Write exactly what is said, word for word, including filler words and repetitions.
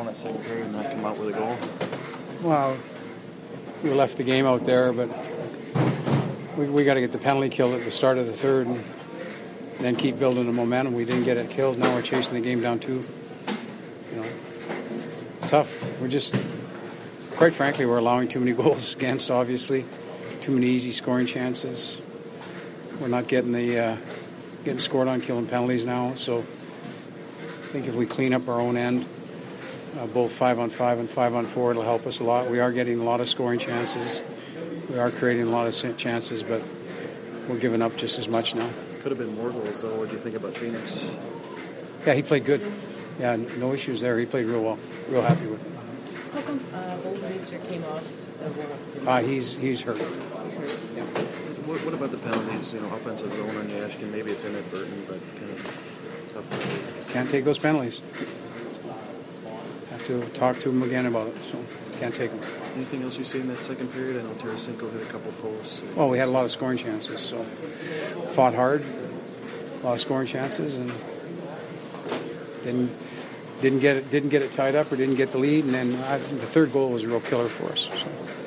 that second period and not come out with a goal? Well, we left the game out there, but we, we got to get the penalty killed at the start of the third and then keep building the momentum. We didn't get it killed. Now we're chasing the game down two. You know, it's tough. We're just, quite frankly, we're allowing too many goals against, obviously. Too many easy scoring chances. We're not getting the uh, getting scored on killing penalties now. So I think if we clean up our own end, uh, both five on five and five on four, it'll help us a lot. We are getting a lot of scoring chances. We are creating a lot of chances, but we're giving up just as much now. Could have been more goals, though. What do you think about Phoenix? Yeah, he played good. Yeah, no issues there. He played real well. Real happy with him. How come uh, Bolton came off the warm-up? Uh, he's he's hurt. He's hurt. Yeah. What, what about the penalties? You know, offensive zone on Yashkin. Maybe it's inadvertent, but kind of tough. Can't take those penalties. Have to talk to him again about it. So can't take them. Anything else you see in that second period? I know Tarasenko hit a couple posts. Well, we had a lot of scoring chances, so fought hard, a lot of scoring chances, and didn't didn't get it didn't get it tied up or didn't get the lead, and then I, the third goal was a real killer for us. So.